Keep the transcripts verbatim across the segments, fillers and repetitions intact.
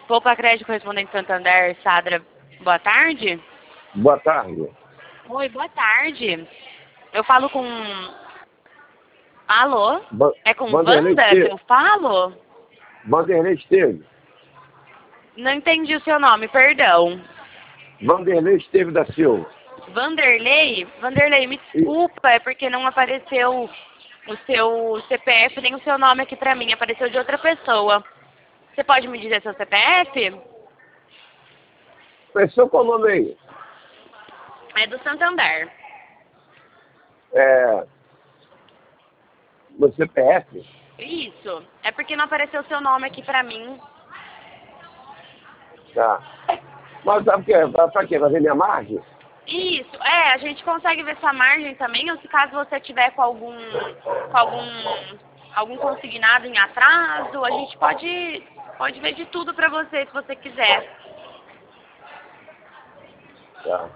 Poupa Crédito Correspondente Santander, Sadra, boa tarde. Boa tarde. Oi, boa tarde. Eu falo com... Alô? Ba É com Vanderlei Wanda que eu falo? Vanderlei Esteves. Não entendi o seu nome, perdão. Vanderlei Esteves da Silva. Vanderlei? Vanderlei, me desculpa, é porque não apareceu o seu C P F nem o seu nome aqui pra mim, apareceu de outra pessoa. Você pode me dizer seu C P F? Pessoa qual o nome aí? É do Santander. É... No C P F? Isso. É porque não apareceu o seu nome aqui pra mim. Tá. Mas sabe o que? Pra, pra quê? Pra ver minha margem? Isso, é, a gente consegue ver sua margem também, ou se caso você tiver com algum, com algum, algum consignado em atraso, a gente pode, pode ver de tudo pra você, se você quiser. Tá.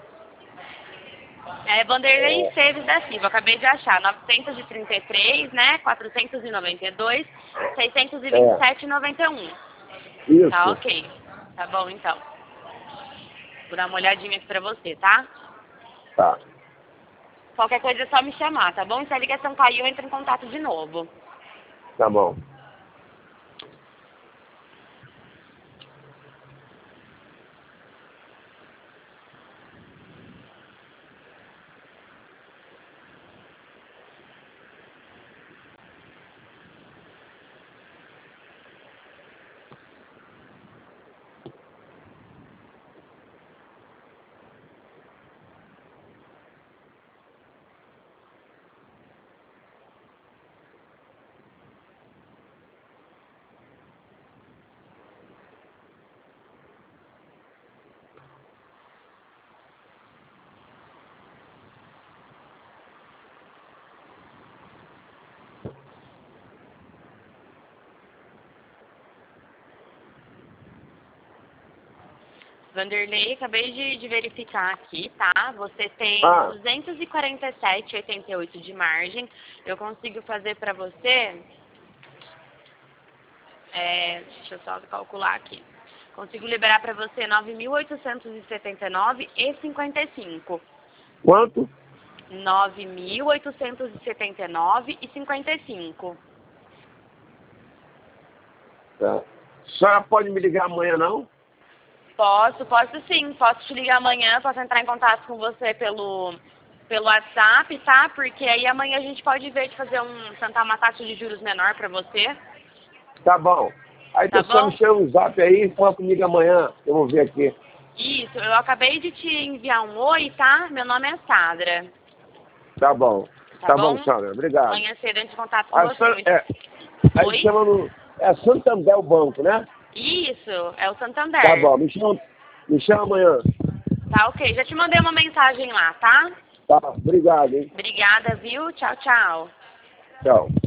É Vanderlei Esteves da Silva, acabei de achar, novecentos e trinta e três, né, quatrocentos e noventa e dois, seiscentos e vinte e sete e noventa e um. Isso. Tá, ok. Tá bom, então. Vou dar uma olhadinha aqui pra você, tá? Tá. Qualquer coisa é só me chamar, tá bom? Se a ligação caiu, entra em contato de novo. Tá bom. Vanderlei, acabei de, de verificar aqui, tá? Você tem Ah. duzentos e quarenta e sete vírgula oitenta e oito de margem. Eu consigo fazer pra você... É, deixa eu só calcular aqui. Consigo liberar pra você nove mil oitocentos e setenta e nove reais e cinquenta e cinco. Quanto? nove mil oitocentos e setenta e nove reais e cinquenta e cinco. Tá. A senhora pode me ligar amanhã, não? Posso, posso sim. Posso te ligar amanhã, posso entrar em contato com você pelo, pelo WhatsApp, tá? Porque aí amanhã a gente pode ver de fazer um, tentar uma taxa de juros menor pra você. Tá bom. Aí Tá tu só bom? me chama um zap aí e fala comigo amanhã. Eu vou ver aqui. Isso, eu acabei de te enviar um oi, tá? Meu nome é Sadra. Tá bom. Tá, Tá bom? bom, Sandra. Obrigado. Amanhã cedo eu entro em contato com A você. senhora, é, aí Oi? chama no... É Santander o banco, né? Isso, é o Santander. Tá bom. Me chama, me chama amanhã. Tá, ok. Já te mandei uma mensagem lá, tá? Tá. Obrigado, hein? Obrigada, viu? Tchau, tchau. Tchau.